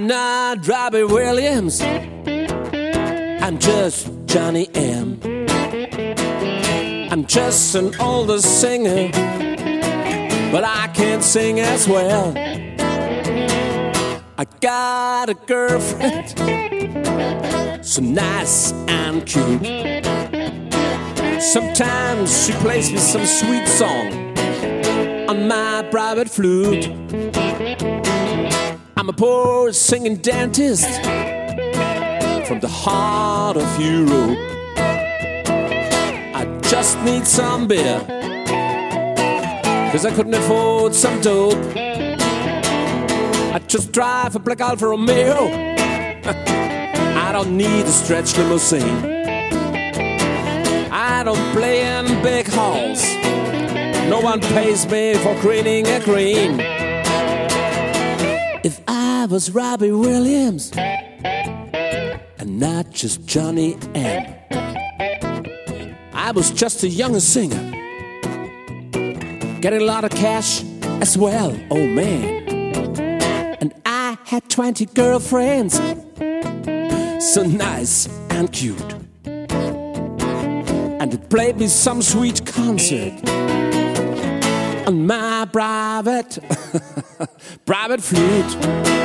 I'm not Robbie Williams, I'm just Johnny M. I'm just an older singer, but I can't sing as well. I got a girlfriend, so nice and cute. Sometimes she plays me some sweet song on my private flute. I'm a poor singing dentist from the heart of Europe. I just need some beer, 'cause I couldn't afford some dope. I just drive a black Alfa Romeo. I don't need a stretch limousine. I don't play in big halls. No one pays me for greening a green. If I was Robbie Williams and not just Johnny M, I was just a younger singer, getting a lot of cash as well, oh man. And I had 20 girlfriends, so nice and cute. And they played me some sweet concert on my private flute.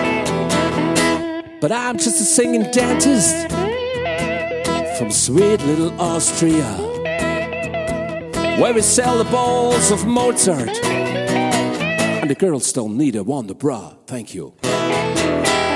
But I'm just a singing dentist from sweet little Austria, where we sell the balls of Mozart, and the girls don't need a wonder bra. Thank you.